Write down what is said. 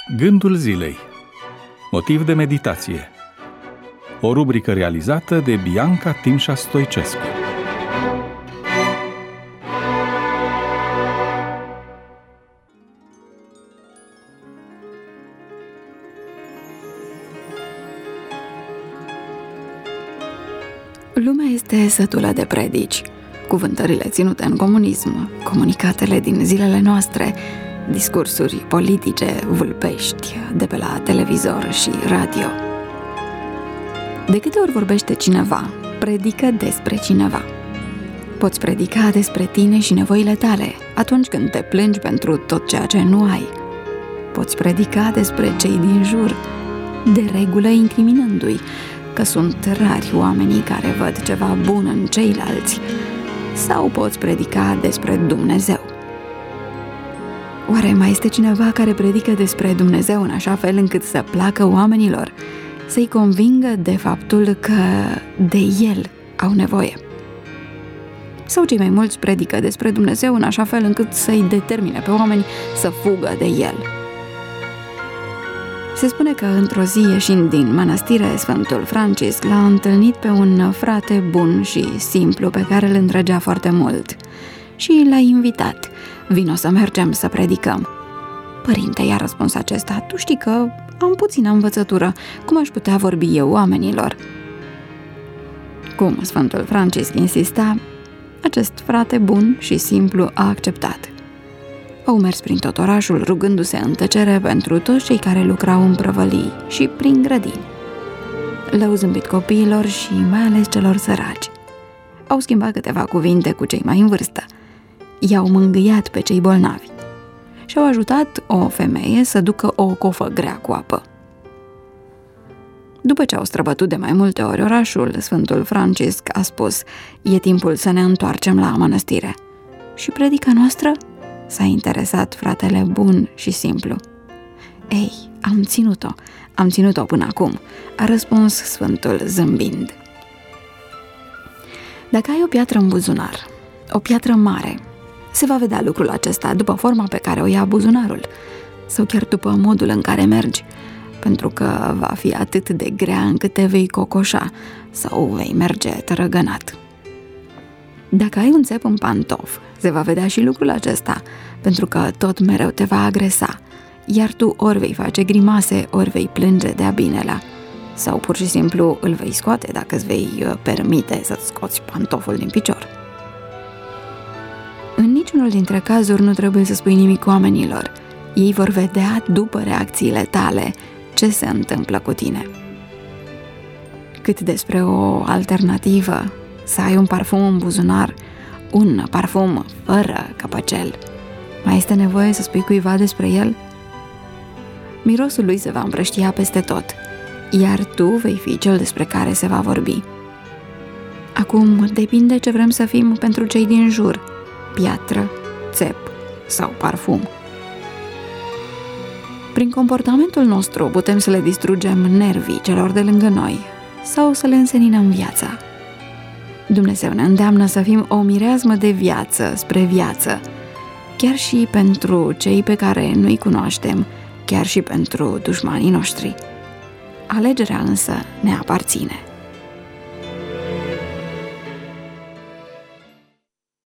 Gândul zilei. Motiv de meditație. O rubrică realizată de Bianca Timșa Stoicescu. Lumea este sătulă de predici, cuvântările ținute în comunism, comunicatele din zilele noastre, discursuri politice vulpești de pe la televizor și radio. De câte ori vorbește cineva, predică despre cineva. Poți predica despre tine și nevoile tale atunci când te plângi pentru tot ceea ce nu ai. Poți predica despre cei din jur, de regulă incriminându-i că sunt rari oamenii care văd ceva bun în ceilalți, sau poți predica despre Dumnezeu. Oare mai este cineva care predică despre Dumnezeu în așa fel încât să placă oamenilor, să-i convingă de faptul că de El au nevoie? Sau cei mai mulți predică despre Dumnezeu în așa fel încât să-i determine pe oameni să fugă de El? Se spune că într-o zi, ieșind din mănăstire, Sfântul Francisc l-a întâlnit pe un frate bun și simplu pe care îl îndrăgea foarte mult și l-a invitat: "Vino să mergem să predicăm." "Părinte," i-a răspuns acesta, "tu știi că am puțină învățătură, cum aș putea vorbi eu oamenilor?" Cum Sfântul Francisc insista, acest frate bun și simplu a acceptat. Au mers prin tot orașul, rugându-se în tăcere pentru toți cei care lucrau în prăvălii și prin grădini. Le-au zâmbit copiilor și mai ales celor săraci. Au schimbat câteva cuvinte cu cei mai în vârstă. I-au mângâiat pe cei bolnavi și au ajutat o femeie să ducă o cofă grea cu apă. După ce au străbătut de mai multe ori orașul, Sfântul Francisc a spus: "E timpul să ne întoarcem la mănăstire." "Și predica noastră?" s-a interesat fratele bun și simplu. "Ei, am ținut-o până acum," a răspuns Sfântul zâmbind. Dacă ai o piatră în buzunar, o piatră mare, se va vedea lucrul acesta după forma pe care o ia buzunarul, sau chiar după modul în care mergi, pentru că va fi atât de grea încât te vei cocoșa sau vei merge tărăgănat. Dacă ai un țep în pantof, se va vedea și lucrul acesta, pentru că tot mereu te va agresa, iar tu ori vei face grimase, ori vei plânge de-a binelea, sau pur și simplu îl vei scoate dacă îți vei permite să-ți scoți pantoful din picior. În niciunul dintre cazuri nu trebuie să spui nimic oamenilor. Ei vor vedea după reacțiile tale ce se întâmplă cu tine. Cât despre o alternativă, să ai un parfum în buzunar, un parfum fără căpăcel, mai este nevoie să spui cuiva despre el? Mirosul lui se va împrăștia peste tot, iar tu vei fi cel despre care se va vorbi. Acum depinde ce vrem să fim pentru cei din jur: piatră, țep sau parfum. Prin comportamentul nostru putem să le distrugem nervii celor de lângă noi sau să le înseninăm viața. Dumnezeu ne îndeamnă să fim o mireasmă de viață spre viață, chiar și pentru cei pe care nu-i cunoaștem, chiar și pentru dușmanii noștri. Alegerea însă ne aparține.